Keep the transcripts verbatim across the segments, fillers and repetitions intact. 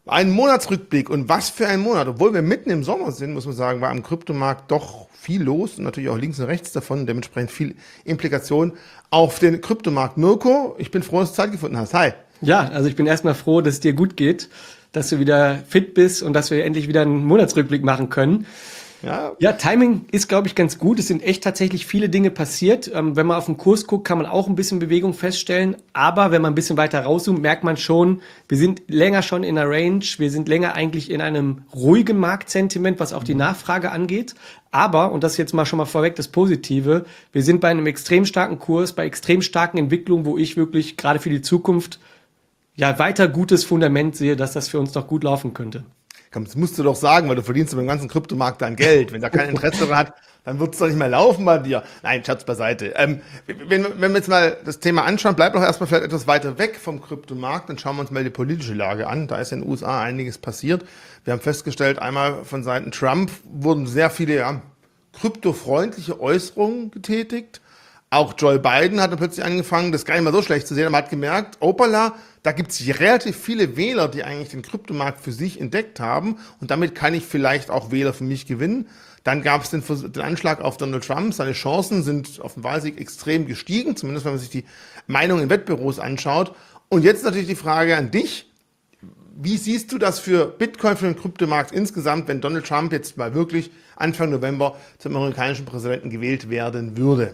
Ein Monatsrückblick und was für ein Monat. Obwohl wir mitten im Sommer sind, muss man sagen, war am Kryptomarkt doch viel los und natürlich auch links und rechts davon, dementsprechend viel Implikation auf den Kryptomarkt. Mirko, ich bin froh, dass du Zeit gefunden hast. Hi. Ja, also ich bin erstmal froh, dass es dir gut geht, dass du wieder fit bist und dass wir endlich wieder einen Monatsrückblick machen können. Ja, Ja, Timing ist, glaube ich, ganz gut. Es sind echt tatsächlich viele Dinge passiert. Ähm, wenn man auf den Kurs guckt, kann man auch ein bisschen Bewegung feststellen. Aber wenn man ein bisschen weiter rauszoomt, merkt man schon, wir sind länger schon in einer Range. Wir sind länger eigentlich in einem ruhigen Marktsentiment, was auch die Nachfrage angeht. Aber, und das ist jetzt mal schon mal vorweg das Positive, wir sind bei einem extrem starken Kurs, bei extrem starken Entwicklungen, wo ich wirklich gerade für die Zukunft ja weiter gutes Fundament sehe, dass das für uns noch gut laufen könnte. komm, das musst du doch sagen, weil du verdienst beim ganzen Kryptomarkt dein Geld. Wenn da kein Interesse daran hat, dann wird es doch nicht mehr laufen bei dir. Nein, Scherz beiseite. Ähm, wenn, wenn wir jetzt mal das Thema anschauen, bleibt doch erstmal vielleicht etwas weiter weg vom Kryptomarkt, dann schauen wir uns mal die politische Lage an. Da ist in den U S A einiges passiert. Wir haben festgestellt, einmal von Seiten Trump wurden sehr viele ja, kryptofreundliche Äußerungen getätigt. Auch Joe Biden hat dann plötzlich angefangen, das gar nicht mal so schlecht zu sehen, aber hat gemerkt, opala, da gibt es relativ viele Wähler, die eigentlich den Kryptomarkt für sich entdeckt haben und damit kann ich vielleicht auch Wähler für mich gewinnen. Dann gab es den, den Anschlag auf Donald Trump, seine Chancen sind auf den Wahlsieg extrem gestiegen, zumindest wenn man sich die Meinung in Wettbüros anschaut. Und jetzt natürlich die Frage an dich, wie siehst du das für Bitcoin, für den Kryptomarkt insgesamt, wenn Donald Trump jetzt mal wirklich Anfang November zum amerikanischen Präsidenten gewählt werden würde?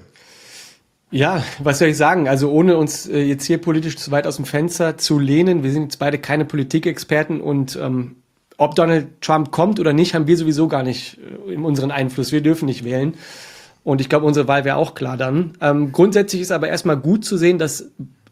Ja, was soll ich sagen? Also ohne uns äh, jetzt hier politisch zu weit aus dem Fenster zu lehnen, wir sind jetzt beide keine Politikexperten und ähm, ob Donald Trump kommt oder nicht, haben wir sowieso gar nicht äh, in unseren Einfluss. Wir dürfen nicht wählen und ich glaube, unsere Wahl wäre auch klar dann. Ähm, grundsätzlich ist aber erstmal gut zu sehen, dass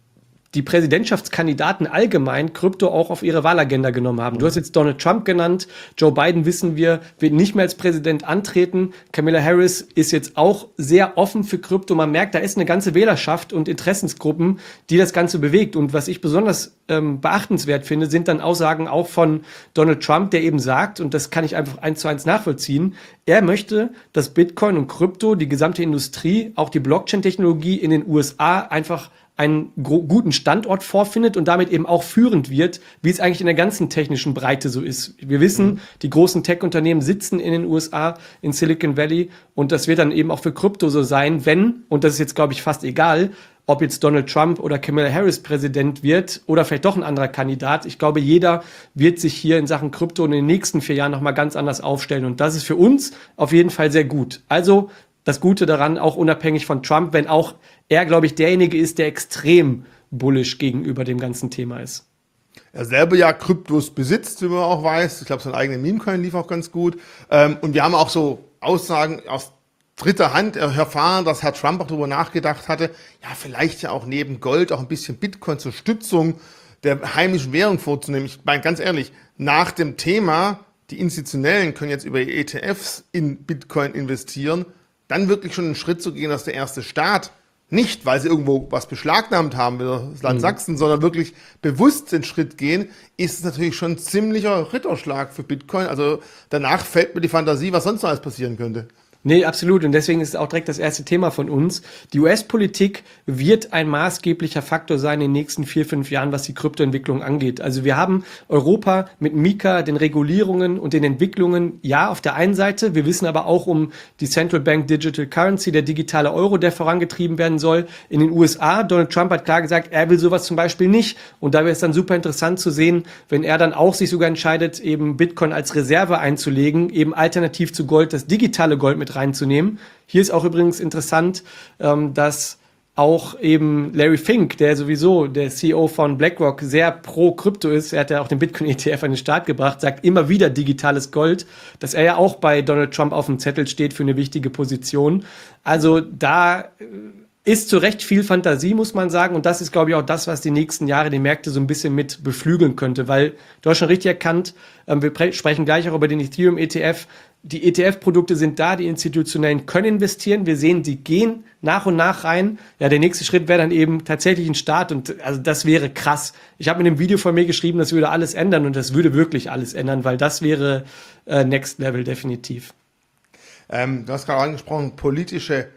die Präsidentschaftskandidaten allgemein Krypto auch auf ihre Wahlagenda genommen haben. Du hast jetzt Donald Trump genannt. Joe Biden, wissen wir, wird nicht mehr als Präsident antreten. Kamala Harris ist jetzt auch sehr offen für Krypto. Man merkt, da ist eine ganze Wählerschaft und Interessensgruppen, die das Ganze bewegt. Und was ich besonders ähm, beachtenswert finde, sind dann Aussagen auch von Donald Trump, der eben sagt, und das kann ich einfach eins zu eins nachvollziehen, er möchte, dass Bitcoin und Krypto, die gesamte Industrie, auch die Blockchain-Technologie in den U S A einfach einen guten Standort vorfindet und damit eben auch führend wird, wie es eigentlich in der ganzen technischen Breite so ist. Wir wissen, mhm. die großen Tech-Unternehmen sitzen in den U S A, in Silicon Valley und das wird dann eben auch für Krypto so sein, wenn, und das ist jetzt, glaube ich, fast egal, ob jetzt Donald Trump oder Kamala Harris Präsident wird oder vielleicht doch ein anderer Kandidat. Ich glaube, jeder wird sich hier in Sachen Krypto in den nächsten vier Jahren nochmal ganz anders aufstellen und das ist für uns auf jeden Fall sehr gut. Also das Gute daran, auch unabhängig von Trump, wenn auch er, glaube ich, derjenige ist, der extrem bullish gegenüber dem ganzen Thema ist. Er selber ja Kryptos besitzt, wie man auch weiß. Ich glaube, sein eigener Meme-Coin lief auch ganz gut. Und wir haben auch so Aussagen aus dritter Hand erfahren, dass Herr Trump auch darüber nachgedacht hatte, ja, vielleicht ja auch neben Gold auch ein bisschen Bitcoin zur Stützung der heimischen Währung vorzunehmen. Ich meine, ganz ehrlich, nach dem Thema, die Institutionellen können jetzt über E T Fs in Bitcoin investieren, dann wirklich schon einen Schritt zu gehen, dass der erste Staat nicht, weil sie irgendwo was beschlagnahmt haben, wie das Land mhm. Sachsen, sondern wirklich bewusst den Schritt gehen, ist es natürlich schon ein ziemlicher Ritterschlag für Bitcoin. Also danach fällt mir die Fantasie, was sonst noch alles passieren könnte. Nee, absolut. Und deswegen ist es auch direkt das erste Thema von uns. Die U S-Politik wird ein maßgeblicher Faktor sein in den nächsten vier, fünf Jahren, was die Kryptoentwicklung angeht. Also wir haben Europa mit Mika, den Regulierungen und den Entwicklungen, ja, auf der einen Seite. Wir wissen aber auch um die Central Bank Digital Currency, der digitale Euro, der vorangetrieben werden soll. In den U S A, Donald Trump hat klar gesagt, er will sowas zum Beispiel nicht. Und da wäre es dann super interessant zu sehen, wenn er dann auch sich sogar entscheidet, eben Bitcoin als Reserve einzulegen, eben alternativ zu Gold, das digitale Gold mit reinzunehmen. Hier ist auch übrigens interessant, ähm, dass auch eben Larry Fink, der sowieso der C E O von BlackRock sehr pro Krypto ist, er hat ja auch den Bitcoin-E T F an den Start gebracht, sagt immer wieder digitales Gold, dass er ja auch bei Donald Trump auf dem Zettel steht für eine wichtige Position. Also da ist zu Recht viel Fantasie, muss man sagen. Und das ist, glaube ich, auch das, was die nächsten Jahre die Märkte so ein bisschen mit beflügeln könnte. Weil du hast schon richtig erkannt, ähm, wir sprechen gleich auch über den Ethereum-E T F. Die E T F-Produkte sind da, die Institutionellen können investieren. Wir sehen, die gehen nach und nach rein. Ja, der nächste Schritt wäre dann eben tatsächlich ein Start. Und also das wäre krass. Ich habe in dem Video von mir geschrieben, das würde alles ändern. Und das würde wirklich alles ändern, weil das wäre äh, Next Level definitiv. Ähm, du hast gerade angesprochen, politische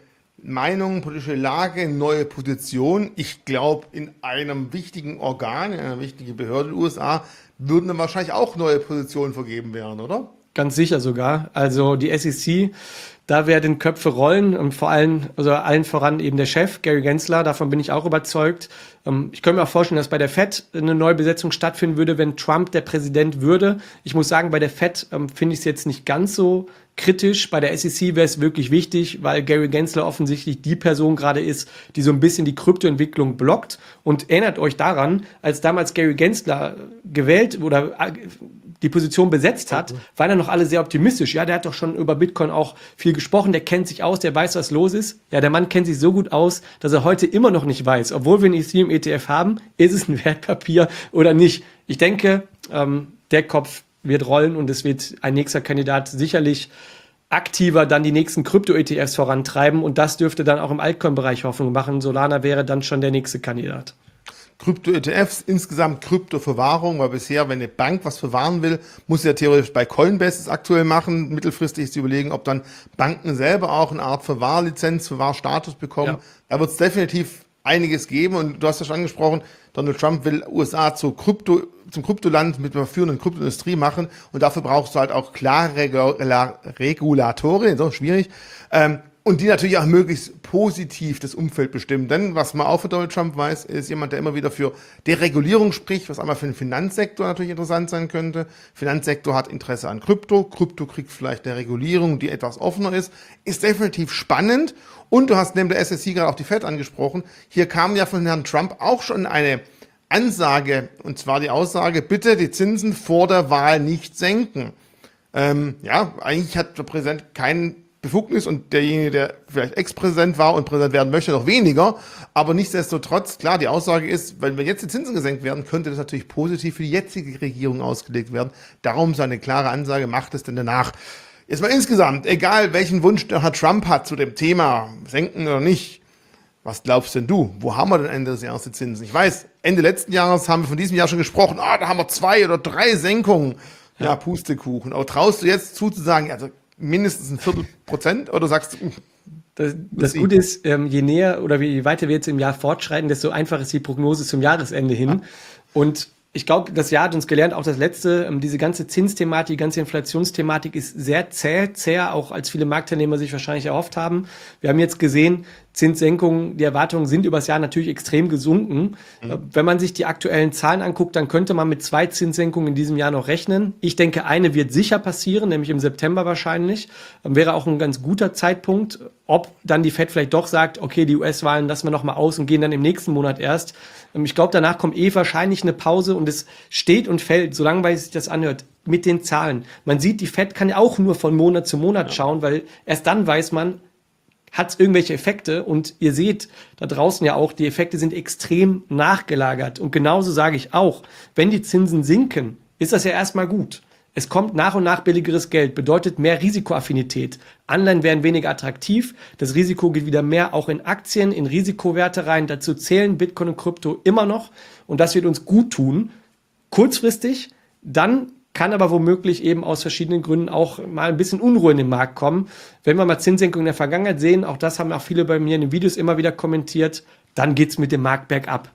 Meinung, politische Lage, neue Position. Ich glaube, in einem wichtigen Organ, in einer wichtigen Behörde in den U S A, würden dann wahrscheinlich auch neue Positionen vergeben werden, oder? Ganz sicher sogar. Also die S E C, da werden Köpfe rollen und vor allem, also allen voran eben der Chef, Gary Gensler, davon bin ich auch überzeugt. Ich könnte mir auch vorstellen, dass bei der Fed eine Neubesetzung stattfinden würde, wenn Trump der Präsident würde. Ich muss sagen, bei der Fed ähm, finde ich es jetzt nicht ganz so kritisch. Bei der S E C wäre es wirklich wichtig, weil Gary Gensler offensichtlich die Person gerade ist, die so ein bisschen die Kryptoentwicklung blockt. Und erinnert euch daran, als damals Gary Gensler gewählt oder die Position besetzt hat, waren ja noch alle sehr optimistisch. Ja, der hat doch schon über Bitcoin auch viel gesprochen, der kennt sich aus, der weiß, was los ist. Ja, der Mann kennt sich so gut aus, dass er heute immer noch nicht weiß, obwohl wir ein Ethereum E T F haben, ist es ein Wertpapier oder nicht. Ich denke, ähm, der Kopf wird rollen und es wird ein nächster Kandidat sicherlich aktiver dann die nächsten Krypto-E T Fs vorantreiben und das dürfte dann auch im Altcoin-Bereich Hoffnung machen. Solana wäre dann schon der nächste Kandidat. Krypto-E T Fs, insgesamt Kryptoverwahrung, weil bisher, wenn eine Bank was verwahren will, muss sie ja theoretisch bei Coinbase es aktuell machen. Mittelfristig ist zu überlegen, ob dann Banken selber auch eine Art Verwahrlizenz, Verwahrstatus bekommen. Ja. Da wird es definitiv einiges geben und du hast ja schon angesprochen, Donald Trump will U S A zu Krypto, zum Kryptoland mit einer führenden Kryptoindustrie machen und dafür brauchst du halt auch klare Regula Regulatorien, so schwierig, ähm, und die natürlich auch möglichst positiv das Umfeld bestimmen. Denn was man auch für Donald Trump weiß, ist jemand, der immer wieder für Deregulierung spricht, was einmal für den Finanzsektor natürlich interessant sein könnte. Finanzsektor hat Interesse an Krypto. Krypto kriegt vielleicht eine Regulierung, die etwas offener ist. Ist definitiv spannend. Und du hast neben der S E C gerade auch die Fed angesprochen. Hier kam ja von Herrn Trump auch schon eine Ansage, und zwar die Aussage, bitte die Zinsen vor der Wahl nicht senken. Ähm, ja, eigentlich hat der Präsident keinen Befugnis und derjenige, der vielleicht Ex-Präsident war und Präsident werden möchte, noch weniger. Aber nichtsdestotrotz, klar, die Aussage ist, wenn jetzt die Zinsen gesenkt werden, könnte das natürlich positiv für die jetzige Regierung ausgelegt werden. Darum seine klare Ansage, macht es denn danach. Jetzt mal insgesamt, egal welchen Wunsch der Herr Trump hat zu dem Thema, senken oder nicht, was glaubst denn du? Wo haben wir denn Ende des Jahres die Zinsen? Ich weiß, Ende letzten Jahres haben wir von diesem Jahr schon gesprochen, ah, da haben wir zwei oder drei Senkungen. Ja, ja, Pustekuchen. Aber traust du jetzt zu, zu sagen, also mindestens ein Viertel Prozent oder sagst du, das, das Gute ist, ähm, je näher oder je weiter wir jetzt im Jahr fortschreiten, desto einfacher ist die Prognose zum Jahresende hin. Ja. Und ich glaube, das Jahr hat uns gelernt, auch das letzte, ähm, diese ganze Zinsthematik, die ganze Inflationsthematik ist sehr zäh, zäher, auch als viele Marktteilnehmer sich wahrscheinlich erhofft haben. Wir haben jetzt gesehen, Zinssenkungen, die Erwartungen sind übers Jahr natürlich extrem gesunken. Mhm. Wenn man sich die aktuellen Zahlen anguckt, dann könnte man mit zwei Zinssenkungen in diesem Jahr noch rechnen. Ich denke, eine wird sicher passieren, nämlich im September wahrscheinlich. Wäre auch ein ganz guter Zeitpunkt. Ob dann die Fed vielleicht doch sagt, okay, die U S-Wahlen lassen wir noch mal aus und gehen dann im nächsten Monat erst. Ich glaube, danach kommt eh wahrscheinlich eine Pause und es steht und fällt, so langweilig sich das anhört, mit den Zahlen. Man sieht, die Fed kann ja auch nur von Monat zu Monat schauen, weil erst dann weiß man, hat es irgendwelche Effekte und ihr seht da draußen ja auch, die Effekte sind extrem nachgelagert und genauso sage ich auch, wenn die Zinsen sinken, ist das ja erstmal gut. Es kommt nach und nach billigeres Geld, bedeutet mehr Risikoaffinität. Anleihen werden weniger attraktiv, das Risiko geht wieder mehr auch in Aktien, in Risikowerte rein, dazu zählen Bitcoin und Krypto immer noch und das wird uns gut tun, kurzfristig, dann kann aber womöglich eben aus verschiedenen Gründen auch mal ein bisschen Unruhe in den Markt kommen. Wenn wir mal Zinssenkungen in der Vergangenheit sehen, auch das haben auch viele bei mir in den Videos immer wieder kommentiert, dann geht's mit dem Markt bergab.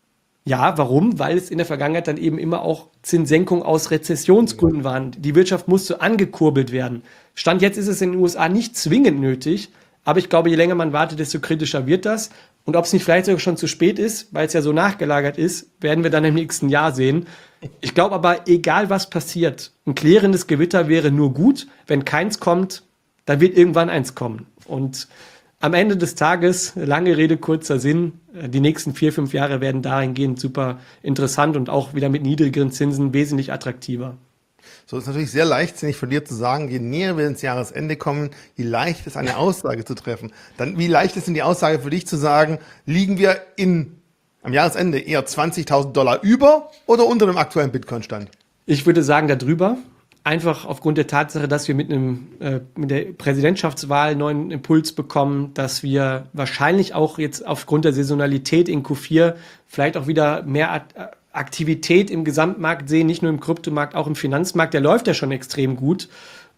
Ja, warum? Weil es in der Vergangenheit dann eben immer auch Zinssenkungen aus Rezessionsgründen waren. Die Wirtschaft musste angekurbelt werden. Stand jetzt ist es in den U S A nicht zwingend nötig, aber ich glaube, je länger man wartet, desto kritischer wird das. Und ob es nicht vielleicht sogar schon zu spät ist, weil es ja so nachgelagert ist, werden wir dann im nächsten Jahr sehen. Ich glaube aber, egal was passiert, ein klärendes Gewitter wäre nur gut. Wenn keins kommt, dann wird irgendwann eins kommen. Und am Ende des Tages, lange Rede, kurzer Sinn, die nächsten vier, fünf Jahre werden dahingehend super interessant und auch wieder mit niedrigeren Zinsen wesentlich attraktiver. So ist natürlich sehr leichtsinnig von dir zu sagen, je näher wir ins Jahresende kommen, je leicht ist eine Aussage zu treffen. Dann, wie leicht ist denn die Aussage für dich zu sagen, liegen wir in, am Jahresende eher zwanzigtausend Dollar über oder unter dem aktuellen Bitcoin-Stand? Ich würde sagen, darüber. Einfach aufgrund der Tatsache, dass wir mit einem äh, mit der Präsidentschaftswahl einen neuen Impuls bekommen, dass wir wahrscheinlich auch jetzt aufgrund der Saisonalität in Q vier vielleicht auch wieder mehr Aktivität im Gesamtmarkt sehen, nicht nur im Kryptomarkt, auch im Finanzmarkt. Der läuft ja schon extrem gut.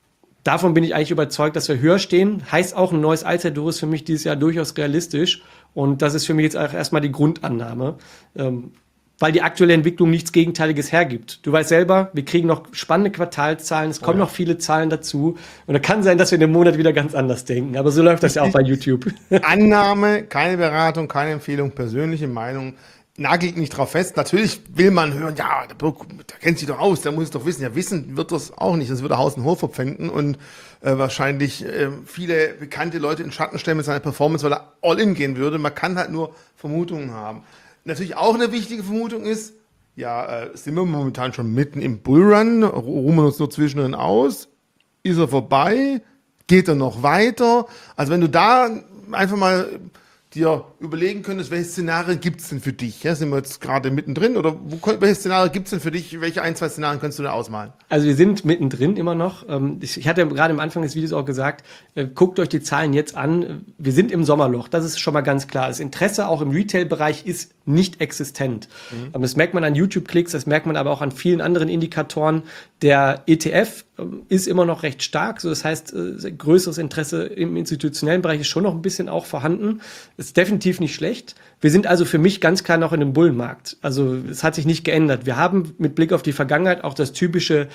davon bin ich eigentlich überzeugt, dass wir höher stehen. Heißt auch, ein neues Allzeithoch ist für mich dieses Jahr durchaus realistisch. Und das ist für mich jetzt auch erstmal die Grundannahme. Ähm, weil die aktuelle Entwicklung nichts Gegenteiliges hergibt. Du weißt selber, wir kriegen noch spannende Quartalszahlen, es kommen oh ja. noch viele Zahlen dazu. Und da kann sein, dass wir in einem Monat wieder ganz anders denken. Aber so läuft das ja auch bei YouTube. Annahme, keine Beratung, keine Empfehlung, persönliche Meinung. Nagelt nicht drauf fest. Natürlich will man hören, ja, der, der kennt sich doch aus, der muss es doch wissen. Ja, wissen wird das auch nicht. Das würde Haus und Hof verpfänden und äh, wahrscheinlich äh, viele bekannte Leute in Schatten stellen mit seiner Performance, weil er all in gehen würde. Man kann halt nur Vermutungen haben. Natürlich auch eine wichtige Vermutung ist, ja, äh, sind wir momentan schon mitten im Bullrun, ruhen wir uns nur zwischendrin aus, ist er vorbei, geht er noch weiter? Also wenn du da einfach mal dir überlegen könntest, welche Szenarien gibt es denn für dich? Ja, sind wir jetzt gerade mittendrin oder wo, welche Szenarien gibt es denn für dich? Welche ein, zwei Szenarien kannst du da ausmalen? Also wir sind mittendrin immer noch. Ich hatte gerade am Anfang des Videos auch gesagt, guckt euch die Zahlen jetzt an. Wir sind im Sommerloch, das ist schon mal ganz klar. Das Interesse auch im Retail-Bereich ist nicht existent. Mhm. Das merkt man an YouTube-Klicks, das merkt man aber auch an vielen anderen Indikatoren. Der E T F ist immer noch recht stark, so das heißt, größeres Interesse im institutionellen Bereich ist schon noch ein bisschen auch vorhanden. Ist definitiv nicht schlecht. Wir sind also für mich ganz klar noch in einem Bullenmarkt. Also es hat sich nicht geändert. Wir haben mit Blick auf die Vergangenheit auch das typische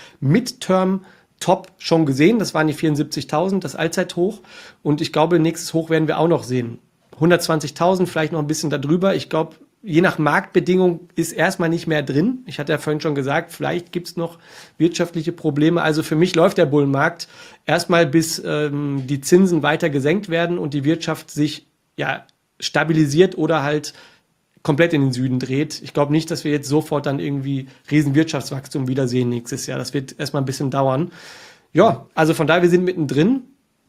Midterm-Top schon gesehen. Das waren die vierundsiebzigtausend, das Allzeithoch. Und ich glaube, nächstes Hoch werden wir auch noch sehen. hundertzwanzigtausend, vielleicht noch ein bisschen darüber. Ich glaube, je nach Marktbedingung ist erstmal nicht mehr drin. Ich hatte ja vorhin schon gesagt, vielleicht gibt's noch wirtschaftliche Probleme. Also für mich läuft der Bullenmarkt erstmal, bis ähm, die Zinsen weiter gesenkt werden und die Wirtschaft sich ja stabilisiert oder halt komplett in den Süden dreht. Ich glaube nicht, dass wir jetzt sofort dann irgendwie riesen Wirtschaftswachstum wiedersehen nächstes Jahr. Das wird erstmal ein bisschen dauern. Ja, also von daher, wir sind mittendrin.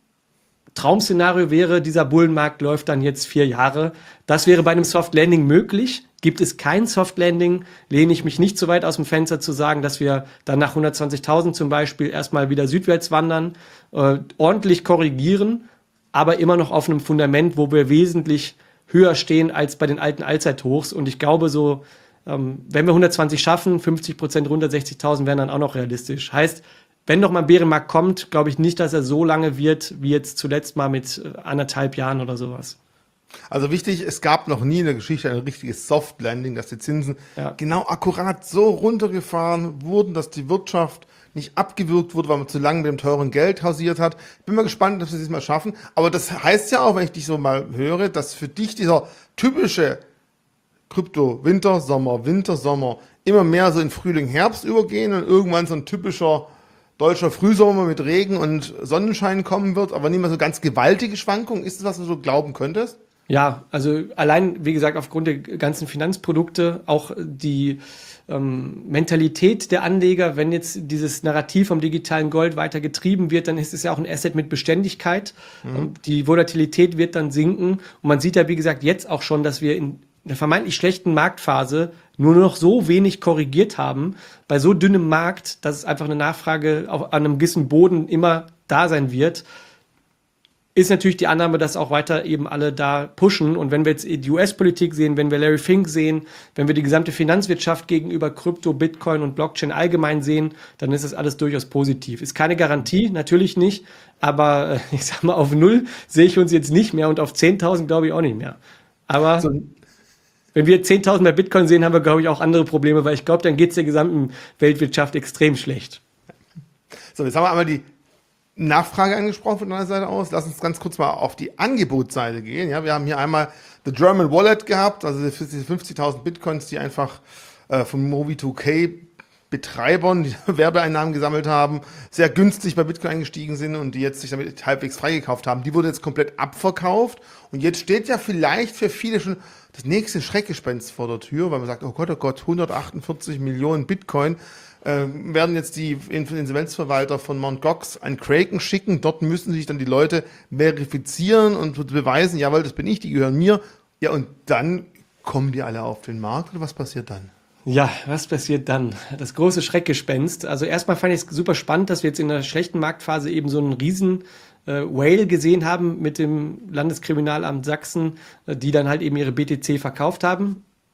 Traumszenario wäre, dieser Bullenmarkt läuft dann jetzt vier Jahre. Das wäre bei einem Soft Landing möglich. Gibt es kein Soft Landing, lehne ich mich nicht so weit aus dem Fenster zu sagen, dass wir dann nach hundertzwanzigtausend zum Beispiel erstmal wieder südwärts wandern, äh, ordentlich korrigieren, aber immer noch auf einem Fundament, wo wir wesentlich höher stehen als bei den alten Allzeithochs. Und ich glaube so, ähm, wenn wir hundertzwanzig schaffen, fünfzig Prozent runter, sechzigtausend wären dann auch noch realistisch. Heißt, wenn noch mal ein Bärenmarkt kommt, glaube ich nicht, dass er so lange wird, wie jetzt zuletzt mal mit anderthalb Jahren oder sowas. Also wichtig, es gab noch nie in der Geschichte ein richtiges Soft Landing, dass die Zinsen ja. genau akkurat so runtergefahren wurden, dass die Wirtschaft nicht abgewürgt wurde, weil man zu lange mit dem teuren Geld hausiert hat. Bin mal gespannt, dass wir es mal schaffen. Aber das heißt ja auch, wenn ich dich so mal höre, dass für dich dieser typische Krypto-Winter, Sommer, Winter, Sommer immer mehr so in Frühling, Herbst übergehen und irgendwann so ein typischer deutscher Frühsommer mit Regen und Sonnenschein kommen wird, aber nicht mehr so ganz gewaltige Schwankungen. Ist das, was du so glauben könntest? Ja, also allein, wie gesagt, aufgrund der ganzen Finanzprodukte, auch die ähm, Mentalität der Anleger, wenn jetzt dieses Narrativ vom digitalen Gold weiter getrieben wird, dann ist es ja auch ein Asset mit Beständigkeit. Mhm. Die Volatilität wird dann sinken. Und man sieht ja, wie gesagt, jetzt auch schon, dass wir in der vermeintlich schlechten Marktphase nur noch so wenig korrigiert haben, bei so dünnem Markt, dass es einfach eine Nachfrage auf, an einem gewissen Boden immer da sein wird, ist natürlich die Annahme, dass auch weiter eben alle da pushen. Und wenn wir jetzt die U S-Politik sehen, wenn wir Larry Fink sehen, wenn wir die gesamte Finanzwirtschaft gegenüber Krypto, Bitcoin und Blockchain allgemein sehen, dann ist das alles durchaus positiv. Ist keine Garantie, natürlich nicht, aber äh, ich sag mal, auf null sehe ich uns jetzt nicht mehr und auf zehntausend glaube ich auch nicht mehr. Aber so, wenn wir zehntausend bei Bitcoin sehen, haben wir, glaube ich, auch andere Probleme, weil ich glaube, dann geht es der gesamten Weltwirtschaft extrem schlecht. So, jetzt haben wir einmal die Nachfrage angesprochen von deiner Seite aus. Lass uns ganz kurz mal auf die Angebotsseite gehen. Ja, wir haben hier einmal The German Wallet gehabt, also diese fünfzigtausend Bitcoins, die einfach äh, von Mobi zwei K Betreibern, die Werbeeinnahmen gesammelt haben, sehr günstig bei Bitcoin eingestiegen sind und die jetzt sich damit halbwegs freigekauft haben. Die wurde jetzt komplett abverkauft und jetzt steht ja vielleicht für viele schon das nächste Schreckgespenst vor der Tür, weil man sagt, oh Gott, oh Gott, hundertachtundvierzig Millionen Bitcoin, äh, werden jetzt die Insolvenzverwalter von Mount Gox an Kraken schicken. Dort müssen sich dann die Leute verifizieren und beweisen, jawohl, das bin ich, die gehören mir. Ja, und dann kommen die alle auf den Markt oder was passiert dann? Ja, was passiert dann? Das große Schreckgespenst. Also erstmal fand ich es super spannend, dass wir jetzt in der schlechten Marktphase eben so einen riesen äh, Whale gesehen haben mit dem Landeskriminalamt Sachsen, äh, die dann halt eben ihre B T C verkauft haben.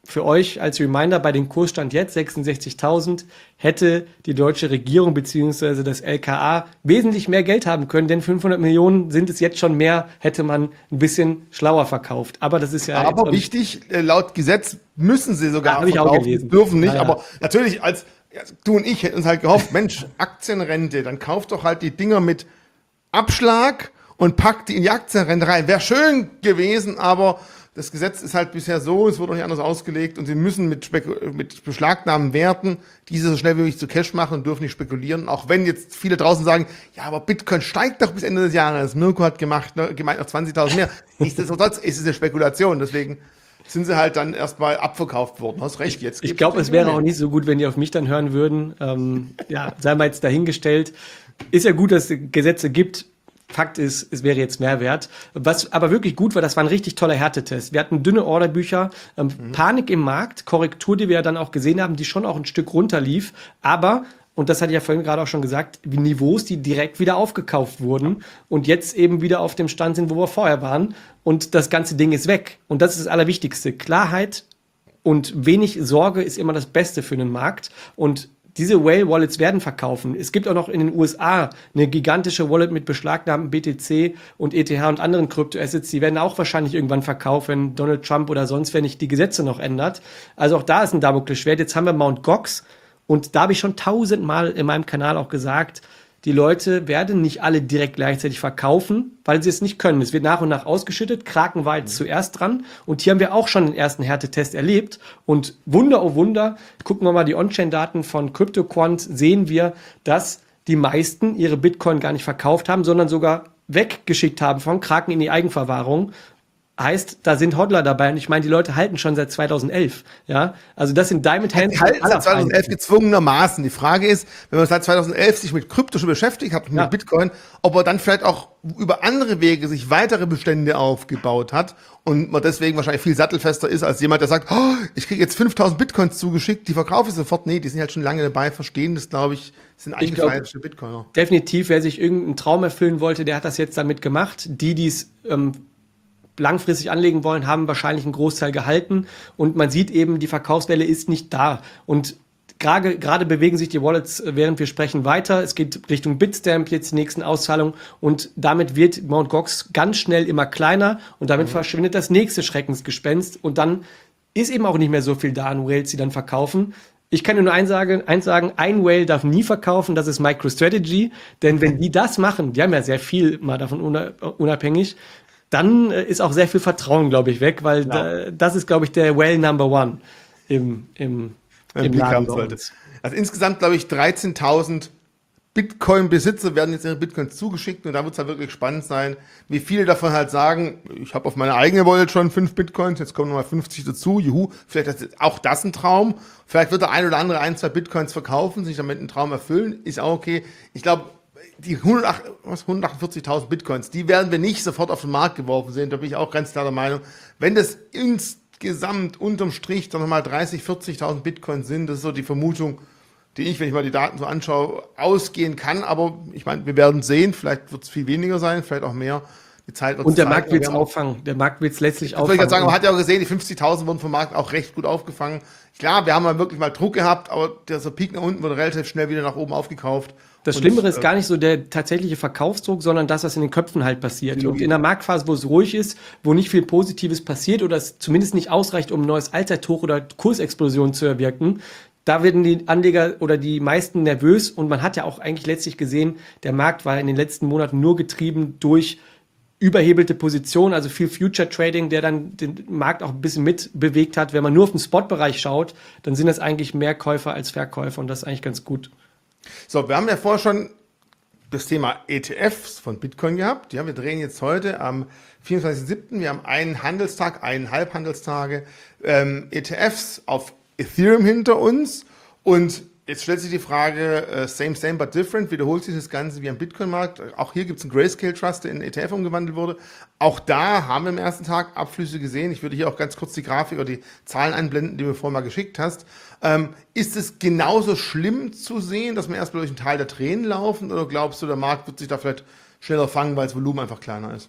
für euch als Reminder, bei dem Kursstand jetzt sechsundsechzigtausend hätte die deutsche Regierung bzw. das L K A wesentlich mehr Geld haben können, denn fünfhundert Millionen sind es jetzt schon mehr, hätte man ein bisschen schlauer verkauft. Aber das ist ja aber wichtig, äh, laut Gesetz müssen sie sogar ja, verkaufen, dürfen nicht. Ja, ja. Aber natürlich, als ja, du und ich hätten uns halt gehofft, Mensch, Aktienrente, dann kauft doch halt die Dinger mit Abschlag und packt die in die Aktienrente rein. Wäre schön gewesen, aber das Gesetz ist halt bisher so, es wird auch nicht anders ausgelegt und sie müssen mit, Speku- mit beschlagnahmten Werten diese so schnell wie möglich zu Cash machen und dürfen nicht spekulieren. Auch wenn jetzt viele draußen sagen, ja, aber Bitcoin steigt doch bis Ende des Jahres. Mirko hat gemacht, ne, gemeint noch zwanzigtausend mehr. Nichtsdestotrotz ist es eine Spekulation, deswegen sind sie halt dann erstmal abverkauft worden. Hast recht, jetzt. Ich glaube, es wäre auch nicht so gut, wenn die auf mich dann hören würden. Ähm, ja, sei mal jetzt dahingestellt. Ist ja gut, dass es Gesetze gibt. Fakt ist, es wäre jetzt mehr wert. Was aber wirklich gut war, das war ein richtig toller Härtetest. Wir hatten dünne Orderbücher, ähm, mhm. Panik im Markt, Korrektur, die wir ja dann auch gesehen haben, die schon auch ein Stück runterlief. Aber, und das hatte ich ja vorhin gerade auch schon gesagt, die Niveaus, die direkt wieder aufgekauft wurden und jetzt eben wieder auf dem Stand sind, wo wir vorher waren. Und das ganze Ding ist weg. Und das ist das Allerwichtigste. Klarheit und wenig Sorge ist immer das Beste für einen Markt. Und diese Whale-Wallets werden verkaufen. Es gibt auch noch in den U S A eine gigantische Wallet mit beschlagnahmten B T C und E T H und anderen Kryptoassets. Die werden auch wahrscheinlich irgendwann verkauft, wenn Donald Trump oder sonst wer nicht die Gesetze noch ändert. Also auch da ist ein Damoklesschwert. Jetzt haben wir Mount Gox und da habe ich schon tausendmal in meinem Kanal auch gesagt, die Leute werden nicht alle direkt gleichzeitig verkaufen, weil sie es nicht können. Es wird nach und nach ausgeschüttet. Kraken war jetzt zuerst dran. Und hier haben wir auch schon den ersten Härtetest erlebt. Und Wunder, oh Wunder, gucken wir mal die On-Chain-Daten von CryptoQuant, sehen wir, dass die meisten ihre Bitcoin gar nicht verkauft haben, sondern sogar weggeschickt haben von Kraken in die Eigenverwahrung. Heißt, da sind Hodler dabei und ich meine, die Leute halten schon seit zweitausendelf, ja, also das sind Diamond Hands. Die halten seit zweitausendelf gezwungenermaßen. Die Frage ist, wenn man seit zweitausendelf sich mit Krypto schon beschäftigt hat, mit ja. Bitcoin, ob er dann vielleicht auch über andere Wege sich weitere Bestände aufgebaut hat und man deswegen wahrscheinlich viel sattelfester ist als jemand, der sagt, oh, ich kriege jetzt fünftausend Bitcoins zugeschickt, die verkaufe ich sofort. Nee, die sind halt schon lange dabei, verstehen das, glaube ich, sind eingefleischte Bitcoiner. Definitiv, wer sich irgendeinen Traum erfüllen wollte, der hat das jetzt damit gemacht. Die, die es ähm, langfristig anlegen wollen, haben wahrscheinlich einen Großteil gehalten und man sieht eben, die Verkaufswelle ist nicht da und gerade gerade bewegen sich die Wallets, während wir sprechen, weiter. Es geht Richtung Bitstamp jetzt die nächsten Auszahlungen und damit wird Mount Gox ganz schnell immer kleiner und damit mhm. verschwindet das nächste Schreckensgespenst und dann ist eben auch nicht mehr so viel da an Whales, die dann verkaufen. Ich kann nur eins sagen, eins sagen, ein Whale darf nie verkaufen, das ist MicroStrategy, denn wenn die das machen, die haben ja sehr viel mal davon unabhängig, dann ist auch sehr viel Vertrauen, glaube ich, weg, weil genau. da, das ist, glaube ich, der Whale Number One im, im, im Blick haben sollte. Also insgesamt, glaube ich, dreizehntausend Bitcoin-Besitzer werden jetzt ihre Bitcoins zugeschickt und da wird es halt wirklich spannend sein, wie viele davon halt sagen, ich habe auf meine eigene Wallet schon fünf Bitcoins, jetzt kommen nochmal fünfzig dazu, juhu, vielleicht ist auch das ein Traum, vielleicht wird der ein oder andere ein, zwei Bitcoins verkaufen, sich damit einen Traum erfüllen, ist auch okay. Ich glaube, die hundertachtundvierzigtausend Bitcoins, die werden wir nicht sofort auf den Markt geworfen sehen. Da bin ich auch ganz klar der Meinung. Wenn das insgesamt unterm Strich dann nochmal dreißigtausend, vierzigtausend Bitcoins sind, das ist so die Vermutung, die ich, wenn ich mal die Daten so anschaue, ausgehen kann. Aber ich meine, wir werden sehen. Vielleicht wird es viel weniger sein, vielleicht auch mehr. Die Zeit wird Und der zeigen. Markt wird es auffangen. Der Markt wird es letztlich das auffangen. Ich würde sagen, man hat ja auch gesehen, die fünfzigtausend wurden vom Markt auch recht gut aufgefangen. Klar, wir haben mal wirklich mal Druck gehabt, aber der so Peak nach unten wurde relativ schnell wieder nach oben aufgekauft. Das Schlimmere ist gar nicht so der tatsächliche Verkaufsdruck, sondern das, was in den Köpfen halt passiert. Und in der Marktphase, wo es ruhig ist, wo nicht viel Positives passiert oder es zumindest nicht ausreicht, um ein neues Allzeithoch oder Kursexplosion zu erwirken, da werden die Anleger oder die meisten nervös. Und man hat ja auch eigentlich letztlich gesehen, der Markt war in den letzten Monaten nur getrieben durch überhebelte Positionen, also viel Future Trading, der dann den Markt auch ein bisschen mitbewegt hat. Wenn man nur auf den Spot-Bereich schaut, dann sind das eigentlich mehr Käufer als Verkäufer und das ist eigentlich ganz gut. So, wir haben ja vorher schon das Thema E T Fs von Bitcoin gehabt. Ja, wir drehen jetzt heute am vierundzwanzigsten siebten Wir haben einen Handelstag, eineinhalb Handelstage ähm, E T Fs auf Ethereum hinter uns und jetzt stellt sich die Frage, uh, same, same, but different, wiederholt sich das Ganze wie am Bitcoin-Markt. Auch hier gibt es einen Grayscale Trust, der in E T F umgewandelt wurde. Auch da haben wir am ersten Tag Abflüsse gesehen. Ich würde hier auch ganz kurz die Grafik oder die Zahlen einblenden, die du mir vorher mal geschickt hast. Ähm, ist es genauso schlimm zu sehen, dass wir erstmal durch einen Teil der Tränen laufen oder glaubst du, der Markt wird sich da vielleicht schneller fangen, weil das Volumen einfach kleiner ist?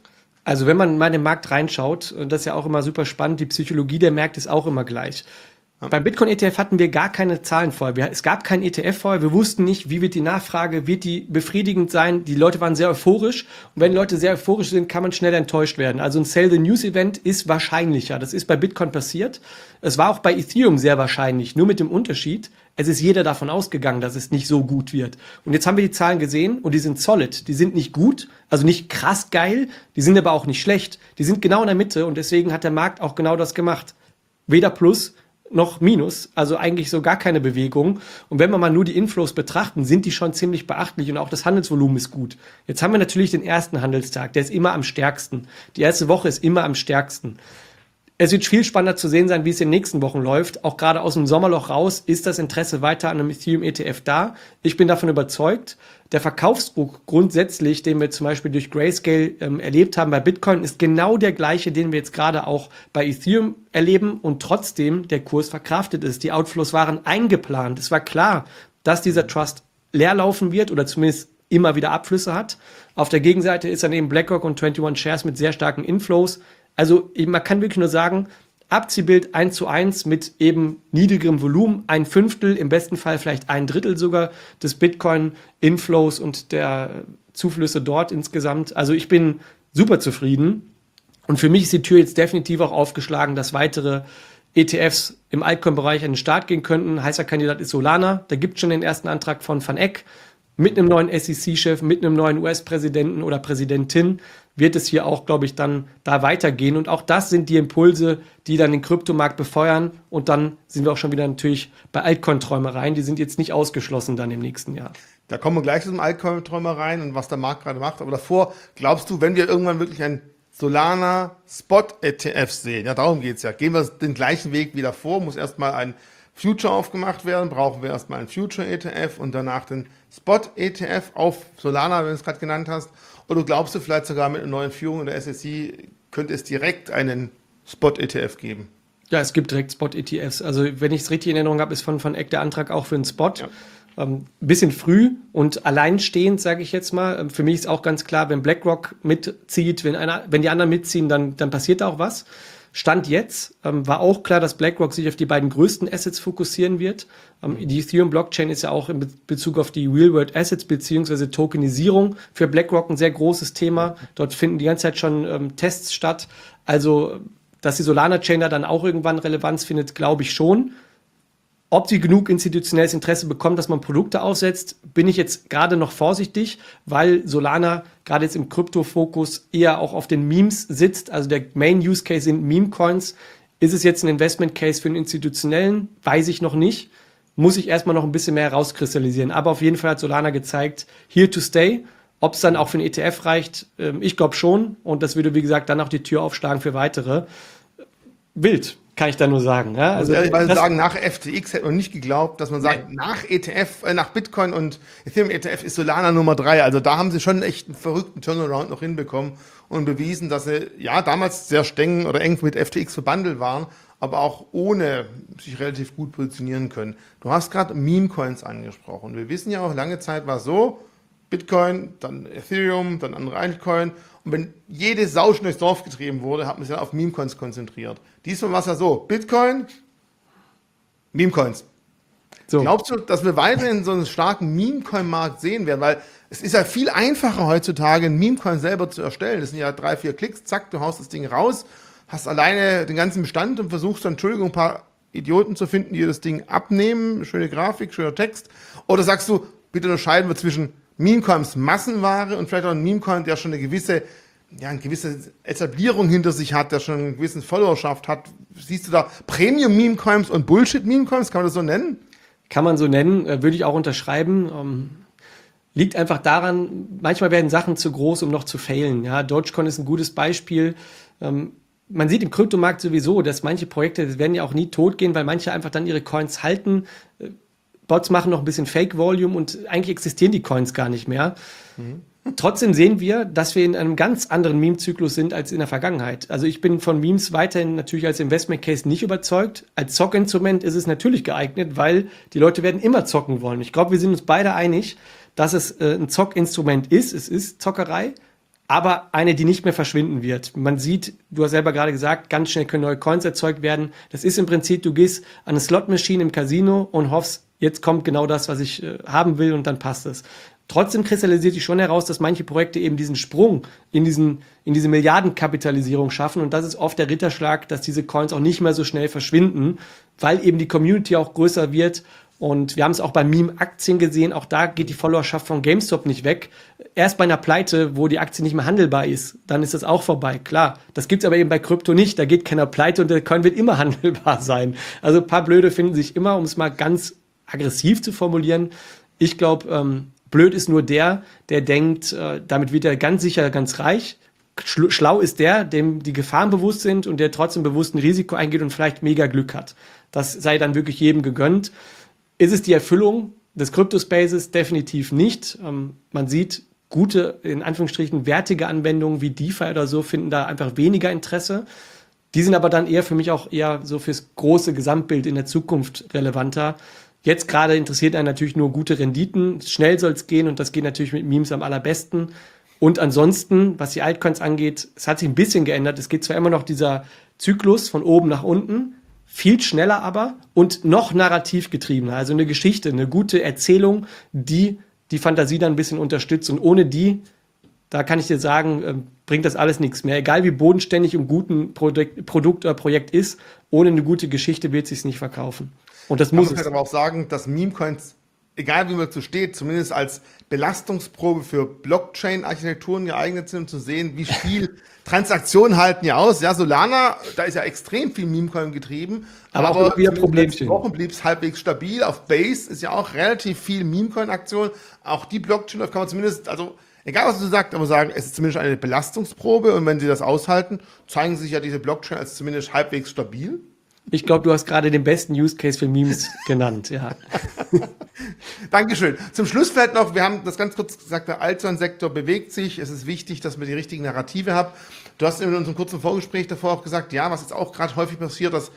Also wenn man mal in den Markt reinschaut, und das ist ja auch immer super spannend, die Psychologie der Märkte ist auch immer gleich. Ja. Beim Bitcoin-E T F hatten wir gar keine Zahlen vorher. Wir, es gab keinen E T F vorher. Wir wussten nicht, wie wird die Nachfrage, wird die befriedigend sein. Die Leute waren sehr euphorisch. Und wenn Leute sehr euphorisch sind, kann man schnell enttäuscht werden. Also ein Sell-the-News-Event ist wahrscheinlicher. Das ist bei Bitcoin passiert. Es war auch bei Ethereum sehr wahrscheinlich. Nur mit dem Unterschied, es ist jeder davon ausgegangen, dass es nicht so gut wird. Und jetzt haben wir die Zahlen gesehen und die sind solid. Die sind nicht gut, also nicht krass geil. Die sind aber auch nicht schlecht. Die sind genau in der Mitte und deswegen hat der Markt auch genau das gemacht. Weder Plus noch Minus, also eigentlich so gar keine Bewegung. Und wenn wir mal nur die Inflows betrachten, sind die schon ziemlich beachtlich und auch das Handelsvolumen ist gut. Jetzt haben wir natürlich den ersten Handelstag, der ist immer am stärksten. Die erste Woche ist immer am stärksten. Es wird viel spannender zu sehen sein, wie es in den nächsten Wochen läuft. Auch gerade aus dem Sommerloch raus ist das Interesse weiter an einem Ethereum-E T F da. Ich bin davon überzeugt. Der Verkaufsdruck grundsätzlich, den wir zum Beispiel durch Grayscale ähm, erlebt haben bei Bitcoin, ist genau der gleiche, den wir jetzt gerade auch bei Ethereum erleben und trotzdem der Kurs verkraftet ist. Die Outflows waren eingeplant. Es war klar, dass dieser Trust leer laufen wird oder zumindest immer wieder Abflüsse hat. Auf der Gegenseite ist dann eben BlackRock und einundzwanzig Shares mit sehr starken Inflows. Also man kann wirklich nur sagen, Abziehbild eins zu eins mit eben niedrigerem Volumen, ein Fünftel, im besten Fall vielleicht ein Drittel sogar des Bitcoin-Inflows und der Zuflüsse dort insgesamt. Also ich bin super zufrieden und für mich ist die Tür jetzt definitiv auch aufgeschlagen, dass weitere E T Fs im Altcoin-Bereich an den Start gehen könnten. Heißer Kandidat ist Solana, da gibt es schon den ersten Antrag von Van Eck. Mit einem neuen S E C-Chef, mit einem neuen U S-Präsidenten oder Präsidentin wird es hier auch, glaube ich, dann da weitergehen. Und auch das sind die Impulse, die dann den Kryptomarkt befeuern. Und dann sind wir auch schon wieder natürlich bei Altcoin-Träumereien. Die sind jetzt nicht ausgeschlossen dann im nächsten Jahr. Da kommen wir gleich zu dem Altcoin-Träumereien und was der Markt gerade macht. Aber davor, glaubst du, wenn wir irgendwann wirklich ein Solana Spot-E T F sehen, ja, darum geht's ja, gehen wir den gleichen Weg wie davor, muss erstmal ein Future aufgemacht werden, brauchen wir erstmal einen Future-E T F und danach den Spot-E T F auf Solana, wenn du es gerade genannt hast. Oder glaubst du vielleicht sogar mit einer neuen Führung in der S E C könnte es direkt einen Spot-E T F geben? Ja, es gibt direkt Spot-E T Fs. Also wenn ich es richtig in Erinnerung habe, ist von Van Eck der Antrag auch für einen Spot. Ja. Ähm, bisschen früh und alleinstehend, sage ich jetzt mal. Für mich ist auch ganz klar, wenn BlackRock mitzieht, wenn, einer, wenn die anderen mitziehen, dann, dann passiert da auch was. Stand jetzt ähm, war auch klar, dass BlackRock sich auf die beiden größten Assets fokussieren wird. Ähm, die Ethereum-Blockchain ist ja auch in Be- Bezug auf die Real-World-Assets bzw. Tokenisierung für BlackRock ein sehr großes Thema. Dort finden die ganze Zeit schon ähm, Tests statt. Also, dass die Solana-Chain da dann auch irgendwann Relevanz findet, glaube ich schon. Ob sie genug institutionelles Interesse bekommt, dass man Produkte aufsetzt, bin ich jetzt gerade noch vorsichtig, weil Solana gerade jetzt im Krypto-Fokus eher auch auf den Memes sitzt. Also der Main-Use-Case sind Meme-Coins. Ist es jetzt ein Investment-Case für einen institutionellen? Weiß ich noch nicht. Muss ich erstmal noch ein bisschen mehr rauskristallisieren. Aber auf jeden Fall hat Solana gezeigt, here to stay. Ob es dann auch für einen E T F reicht, ich glaube schon. Und das würde, wie gesagt, dann auch die Tür aufschlagen für weitere. Wild. Kann ich da nur sagen. Ja? Also, also ehrlich sagen, nach F T X hätte man nicht geglaubt, dass man sagt, nein. nach E T F, äh, nach Bitcoin und Ethereum E T F ist Solana Nummer drei. Also da haben sie schon echt einen verrückten Turnaround noch hinbekommen und bewiesen, dass sie ja damals sehr streng oder eng mit F T X verbandelt waren, aber auch ohne sich relativ gut positionieren können. Du hast gerade Meme-Coins angesprochen. Wir wissen ja auch, lange Zeit war es so, Bitcoin, dann Ethereum, dann andere Altcoin. Und wenn jede Sau schon durchs Dorf getrieben wurde, hat man sich dann auf Meme-Coins konzentriert. Diesmal war es ja so, Bitcoin, Meme-Coins. So. Glaubst du, dass wir weiterhin so einen starken Meme-Coin-Markt sehen werden? Weil es ist ja viel einfacher heutzutage, einen Meme-Coin selber zu erstellen. Das sind ja drei, vier Klicks, zack, du haust das Ding raus, hast alleine den ganzen Bestand und versuchst dann, Entschuldigung, ein paar Idioten zu finden, die das Ding abnehmen, schöne Grafik, schöner Text. Oder sagst du, bitte unterscheiden wir zwischen Meme-Coins Massenware und vielleicht auch ein Meme-Coin, der schon eine gewisse, ja, eine gewisse Etablierung hinter sich hat, der schon eine gewisse Followerschaft hat. Siehst du da Premium-Meme-Coins und Bullshit-Meme-Coins? Kann man das so nennen? Kann man so nennen, würde ich auch unterschreiben. Ähm, liegt einfach daran, manchmal werden Sachen zu groß, um noch zu failen. Ja, Dogecoin ist ein gutes Beispiel. Ähm, man sieht im Kryptomarkt sowieso, dass manche Projekte werden ja auch nie tot gehen, weil manche einfach dann ihre Coins halten. Bots machen noch ein bisschen Fake-Volume und eigentlich existieren die Coins gar nicht mehr. Mhm. Trotzdem sehen wir, dass wir in einem ganz anderen Meme-Zyklus sind als in der Vergangenheit. Also ich bin von Memes weiterhin natürlich als Investment-Case nicht überzeugt. Als Zockinstrument ist es natürlich geeignet, weil die Leute werden immer zocken wollen. Ich glaube, wir sind uns beide einig, dass es äh, ein Zockinstrument ist. Es ist Zockerei. aber eine, die nicht mehr verschwinden wird. Man sieht, du hast selber gerade gesagt, ganz schnell können neue Coins erzeugt werden. Das ist im Prinzip, du gehst an eine Slot-Maschine im Casino und hoffst, jetzt kommt genau das, was ich äh, haben will und dann passt es. Trotzdem kristallisiert sich schon heraus, dass manche Projekte eben diesen Sprung in, diesen, in diese Milliardenkapitalisierung schaffen. Und das ist oft der Ritterschlag, dass diese Coins auch nicht mehr so schnell verschwinden, weil eben die Community auch größer wird. Und wir haben es auch bei Meme-Aktien gesehen. Auch da geht die Followerschaft von GameStop nicht weg. Erst bei einer Pleite, wo die Aktie nicht mehr handelbar ist, dann ist das auch vorbei. Klar, das gibt's aber eben bei Krypto nicht. Da geht keiner pleite und der Coin wird immer handelbar sein. Also ein paar Blöde finden sich immer, um es mal ganz aggressiv zu formulieren. Ich glaube, ähm, blöd ist nur der, der denkt, äh, damit wird er ganz sicher ganz reich. Schlau, schlau ist der, dem die Gefahren bewusst sind und der trotzdem bewusst ein Risiko eingeht und vielleicht mega Glück hat. Das sei dann wirklich jedem gegönnt. Ist es die Erfüllung des Crypto-Spaces? Definitiv nicht. Ähm, man sieht, gute, in Anführungsstrichen, wertige Anwendungen wie DeFi oder so finden da einfach weniger Interesse. Die sind aber dann eher für mich auch eher so fürs große Gesamtbild in der Zukunft relevanter. Jetzt gerade interessiert einen natürlich nur gute Renditen. Schnell soll es gehen und das geht natürlich mit Memes am allerbesten. Und ansonsten, was die Altcoins angeht, es hat sich ein bisschen geändert. Es geht zwar immer noch dieser Zyklus von oben nach unten, viel schneller aber und noch narrativ getriebener. Also eine Geschichte, eine gute Erzählung, die die Fantasie dann ein bisschen unterstützt. Und ohne die, da kann ich dir sagen, äh, bringt das alles nichts mehr. Egal wie bodenständig und gut ein Produkt, Produkt oder Projekt ist, ohne eine gute Geschichte wird es sich nicht verkaufen. Und das Man muss muss es. halt aber auch sagen, dass Meme-Coins, egal wie man dazu steht, zumindest als Belastungsprobe für Blockchain-Architekturen geeignet sind, um zu sehen, wie viel Transaktionen halten ja aus. Ja, Solana, da ist ja extrem viel Meme-Coin getrieben. Aber auch immer wieder Problemchen. Wochen blieb es halbwegs stabil. Auf Base ist ja auch relativ viel Meme-Coin-Aktion. Auch die Blockchain, das kann man zumindest, also egal was du sagst, aber sagen, es ist zumindest eine Belastungsprobe und wenn sie das aushalten, zeigen sich ja diese Blockchain als zumindest halbwegs stabil. Ich glaube, du hast gerade den besten Use Case für Memes genannt, ja. Dankeschön. Zum Schluss vielleicht noch, wir haben das ganz kurz gesagt, der Altcoin-Sektor bewegt sich. Es ist wichtig, dass man die richtigen Narrative hat. Du hast in unserem kurzen Vorgespräch davor auch gesagt, ja, was jetzt auch gerade häufig passiert, dass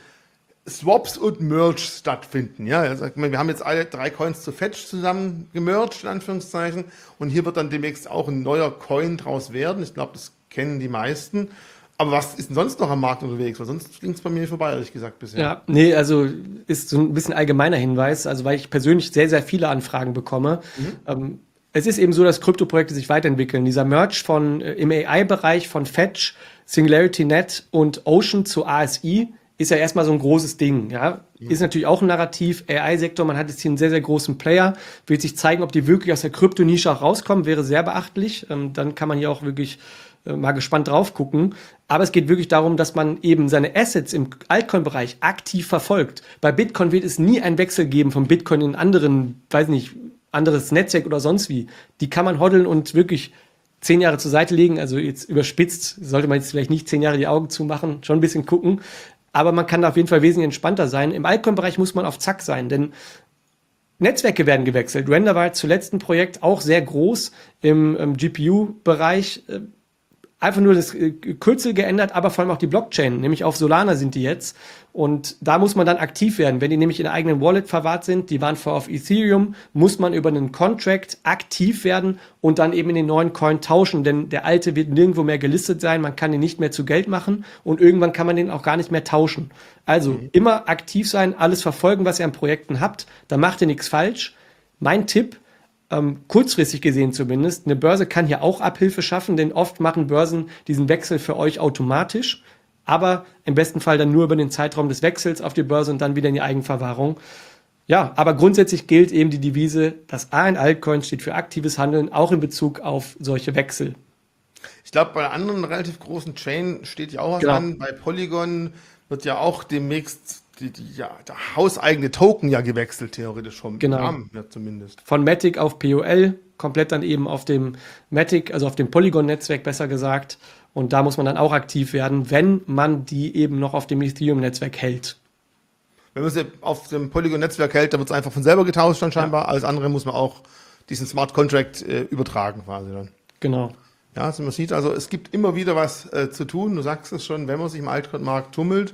Swaps und Merge stattfinden. Ja, also, wir haben jetzt alle drei Coins zu Fetch zusammen gemerged, in Anführungszeichen. Und hier wird dann demnächst auch ein neuer Coin draus werden. Ich glaube, das kennen die meisten. Aber was ist denn sonst noch am Markt unterwegs? Weil sonst ging es bei mir vorbei, ehrlich gesagt, bisher. Ja, nee, also ist so ein bisschen allgemeiner Hinweis, also weil ich persönlich sehr, sehr viele Anfragen bekomme. Mhm. Ähm, es ist eben so, dass Kryptoprojekte sich weiterentwickeln. Dieser Merge von äh, im A I-Bereich von Fetch, SingularityNet und Ocean zu A S I ist ja erstmal so ein großes Ding. Ja? Mhm. Ist natürlich auch ein Narrativ. A I-Sektor, man hat jetzt hier einen sehr, sehr großen Player. Wird sich zeigen, ob die wirklich aus der Kryptonische auch rauskommen, wäre sehr beachtlich. Ähm, dann kann man hier auch wirklich mal gespannt drauf gucken. Aber es geht wirklich darum, dass man eben seine Assets im Altcoin-Bereich aktiv verfolgt. Bei Bitcoin wird es nie einen Wechsel geben von Bitcoin in anderen, weiß nicht, anderes Netzwerk oder sonst wie. Die kann man hoddeln und wirklich zehn Jahre zur Seite legen. Also jetzt überspitzt, sollte man jetzt vielleicht nicht zehn Jahre die Augen zumachen, schon ein bisschen gucken. Aber man kann da auf jeden Fall wesentlich entspannter sein. Im Altcoin-Bereich muss man auf Zack sein, denn Netzwerke werden gewechselt. Render war zuletzt ein Projekt, auch sehr groß im, im G P U-Bereich. Einfach nur das Kürzel geändert, aber vor allem auch die Blockchain, nämlich auf Solana sind die jetzt. Und da muss man dann aktiv werden. Wenn die nämlich in der eigenen Wallet verwahrt sind, die waren vorher auf Ethereum, muss man über einen Contract aktiv werden und dann eben in den neuen Coin tauschen, denn der alte wird nirgendwo mehr gelistet sein, man kann ihn nicht mehr zu Geld machen und irgendwann kann man den auch gar nicht mehr tauschen. Also mhm. immer aktiv sein, alles verfolgen, was ihr an Projekten habt, da macht ihr nichts falsch. Mein Tipp, Ähm, kurzfristig gesehen zumindest, eine Börse kann hier auch Abhilfe schaffen, denn oft machen Börsen diesen Wechsel für euch automatisch, aber im besten Fall dann nur über den Zeitraum des Wechsels auf die Börse und dann wieder in die Eigenverwahrung. Ja, aber grundsätzlich gilt eben die Devise, das A in Altcoin steht für aktives Handeln, auch in Bezug auf solche Wechsel. Ich glaube, bei anderen relativ großen Chain steht ja auch was Genau. an. Bei Polygon wird ja auch demnächst die, die, ja, der hauseigene Token ja gewechselt, theoretisch schon. Genau. Namen, ja, zumindest. Von Matic auf P O L, komplett dann eben auf dem Matic, also auf dem Polygon-Netzwerk besser gesagt. Und da muss man dann auch aktiv werden, wenn man die eben noch auf dem Ethereum-Netzwerk hält. Wenn man sie auf dem Polygon-Netzwerk hält, dann wird es einfach von selber getauscht dann scheinbar. Ja. Alles andere muss man auch diesen Smart Contract äh, übertragen quasi dann. Genau. Ja, also man sieht also, es gibt immer wieder was äh, zu tun. Du sagst es schon, wenn man sich im Altcoin-Markt tummelt,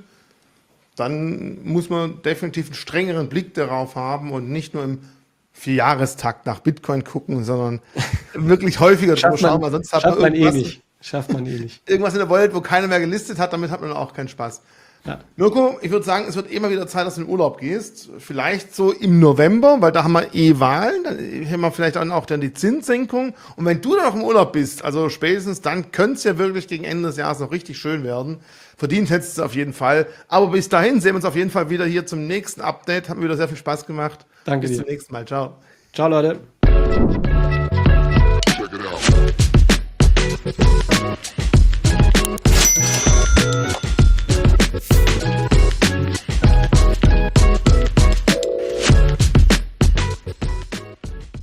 dann muss man definitiv einen strengeren Blick darauf haben und nicht nur im Vierjahrestakt nach Bitcoin gucken, sondern wirklich häufiger drüber schauen, weil sonst hat man man eh irgendwas, nicht. schafft man eh nicht. Irgendwas in der Welt, wo keiner mehr gelistet hat, damit hat man auch keinen Spaß. Ja. Mirko, ich würde sagen, es wird immer wieder Zeit, dass du in den Urlaub gehst. Vielleicht so im November, weil da haben wir eh Wahlen. Dann haben wir vielleicht auch dann die Zinssenkung. Und wenn du dann noch im Urlaub bist, also spätestens, dann könnte es ja wirklich gegen Ende des Jahres noch richtig schön werden. Verdient hättest du es auf jeden Fall. Aber bis dahin sehen wir uns auf jeden Fall wieder hier zum nächsten Update. Hat mir wieder sehr viel Spaß gemacht. Danke bis dir. Bis zum nächsten Mal. Ciao. Ciao, Leute.